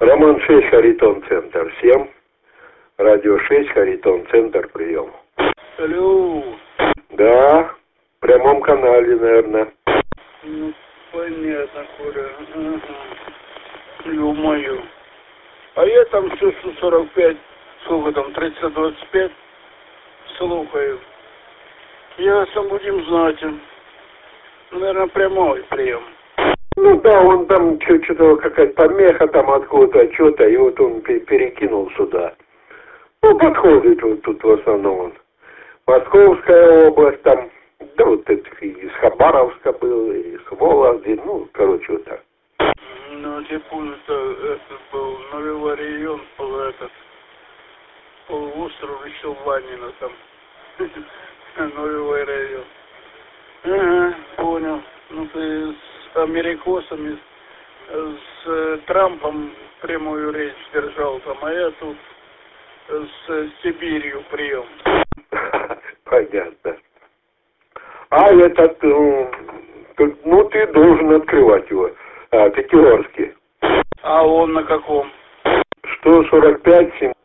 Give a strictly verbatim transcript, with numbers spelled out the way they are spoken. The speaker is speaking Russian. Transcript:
Роман шесть, Харитон, центр семь. Радио шесть, Харитон, центр, прием. Алло. Да, в прямом канале, наверное. Ну, понятно, Коля. Ага. Ё-моё. А я там все сто сорок пять, сколько там, тридцать двадцать пять, слухаю. Ясно, будем знать. Наверное, прямой прием. Ну да, он там что-то какая-то помеха там откуда-то, что-то, и вот он перекинул сюда. Ну, подходит вот тут в основном он. Московская область там, да вот это из Хабаровска был, из Вологды, ну, короче, вот так. Ну, Типун-то это был нулевой район, был этот, полуостров еще Ванина там. Нулевой район. Ага, понял. Ну, ты с америкосами, с Трампом прямую речь держал там, а я тут с Сибирью прием. Понятно. А этот, ну, ну, ты должен открывать его, а, Пятигорский. А он на каком? сто сорок пять, семь.